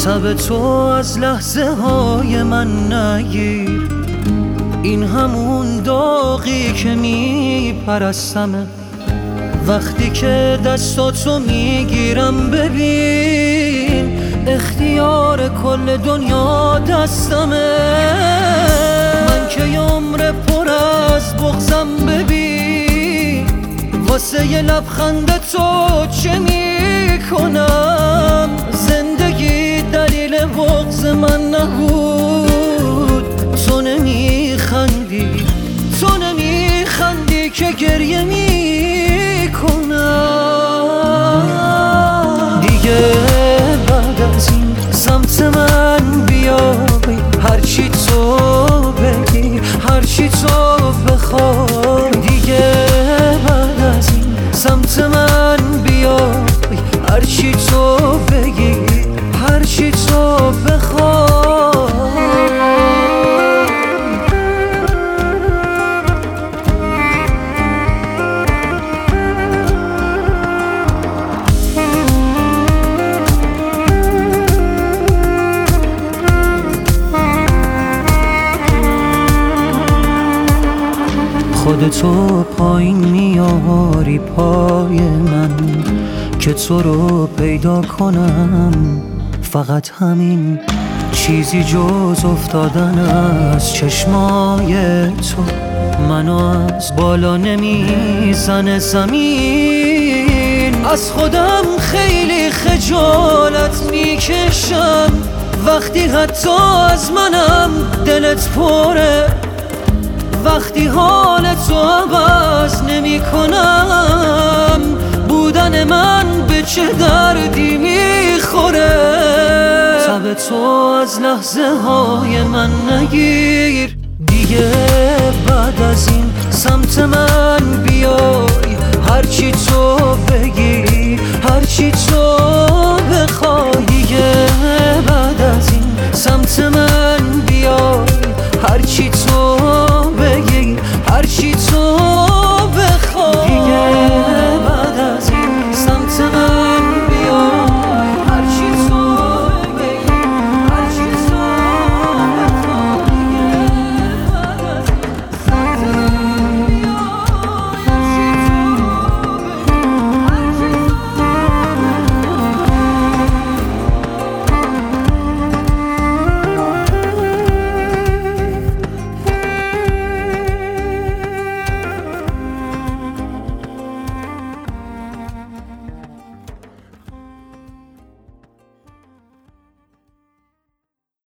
تب تو از لحظه های من نگیر، این همون داغی که میپرستمه. وقتی که دستاتو میگیرم ببین اختیار کل دنیا دستمه. من که عمر پر از بغضم ببین واسه یه لبخند تو چه میکنم. زندگی دلیل بغض من نبود، تو نمیخندی که گریه میکنم. دیگه بعد از این سمت من بیای، هرچی تو بگی هرچی تو بخوای. دیگه بعد از این سمت من بیای، هرچی تو بگی هرچی تو بخوای. خودتو پایین میاری پای من که تو رو پیدا کنم. فقط همین چیزی جز افتادن از چشمای تو منو از بالا نمیزنه زمین. از خودم خیلی خجالت میکشم وقتی حتی از منم دلت پره. وقتی حال تو عوض نمی کنم، بودن من به چه دردی میخوره. تب تو از لحظه های من نگیر، دیگه بعد از این سمت من بیای. هرچی تو بگی هرچی تو بخوای. دیگه بعد از این سمت من بیای، هرچی